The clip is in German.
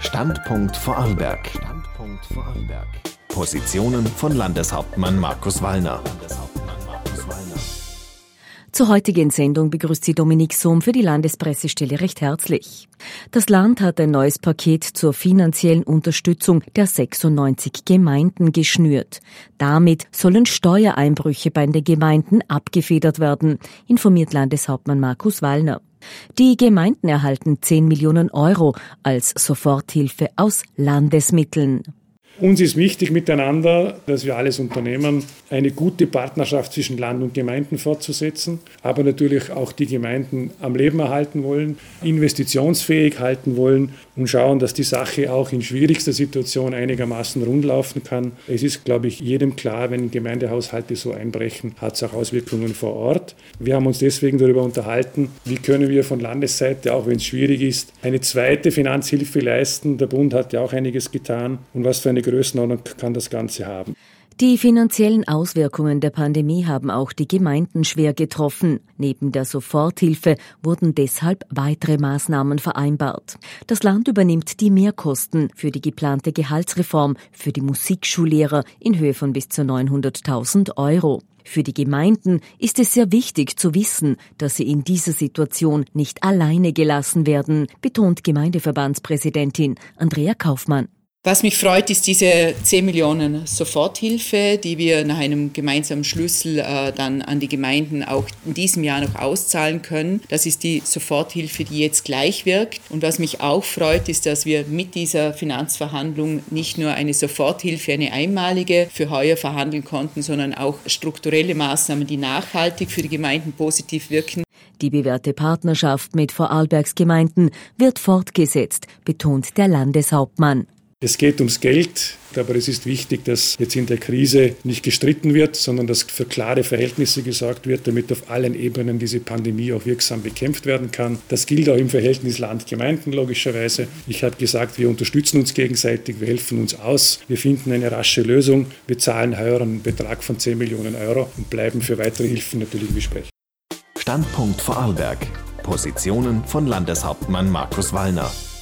Standpunkt Vorarlberg. Positionen von Landeshauptmann Markus Wallner. Zur heutigen Sendung begrüßt sie Dominique Sohm für die Landespressestelle recht herzlich. Das Land hat ein neues Paket zur finanziellen Unterstützung der 96 Gemeinden geschnürt. Damit sollen Steuereinbrüche bei den Gemeinden abgefedert werden, informiert Landeshauptmann Markus Wallner. Die Gemeinden erhalten 10 Millionen Euro als Soforthilfe aus Landesmitteln. Uns ist wichtig miteinander, dass wir alles unternehmen, eine gute Partnerschaft zwischen Land und Gemeinden fortzusetzen, aber natürlich auch die Gemeinden am Leben erhalten wollen, investitionsfähig halten wollen und schauen, dass die Sache auch in schwierigster Situation einigermaßen rund laufen kann. Es ist, glaube ich, jedem klar, wenn Gemeindehaushalte so einbrechen, hat es auch Auswirkungen vor Ort. Wir haben uns deswegen darüber unterhalten, wie können wir von Landesseite, auch wenn es schwierig ist, eine zweite Finanzhilfe leisten. Der Bund hat ja auch einiges getan und was für eine Größenordnung kann das Ganze haben. Die finanziellen Auswirkungen der Pandemie haben auch die Gemeinden schwer getroffen. Neben der Soforthilfe wurden deshalb weitere Maßnahmen vereinbart. Das Land übernimmt die Mehrkosten für die geplante Gehaltsreform für die Musikschullehrer in Höhe von bis zu 900.000 Euro. Für die Gemeinden ist es sehr wichtig zu wissen, dass sie in dieser Situation nicht alleine gelassen werden, betont Gemeindeverdandspräsidentin Andrea Kaufmann. Was mich freut, ist diese 10 Millionen Soforthilfe, die wir nach einem gemeinsamen Schlüssel dann an die Gemeinden auch in diesem Jahr noch auszahlen können. Das ist die Soforthilfe, die jetzt gleich wirkt. Und was mich auch freut, ist, dass wir mit dieser Finanzverhandlung nicht nur eine Soforthilfe, eine einmalige für heuer verhandeln konnten, sondern auch strukturelle Maßnahmen, die nachhaltig für die Gemeinden positiv wirken. Die bewährte Partnerschaft mit Vorarlbergs Gemeinden wird fortgesetzt, betont der Landeshauptmann. Es geht ums Geld, aber es ist wichtig, dass jetzt in der Krise nicht gestritten wird, sondern dass für klare Verhältnisse gesorgt wird, damit auf allen Ebenen diese Pandemie auch wirksam bekämpft werden kann. Das gilt auch im Verhältnis Land-Gemeinden logischerweise. Ich habe gesagt, wir unterstützen uns gegenseitig, wir helfen uns aus, wir finden eine rasche Lösung, wir zahlen heuer einen Betrag von 10 Millionen Euro und bleiben für weitere Hilfen natürlich im Gespräch. Standpunkt Vorarlberg. Positionen von Landeshauptmann Markus Wallner.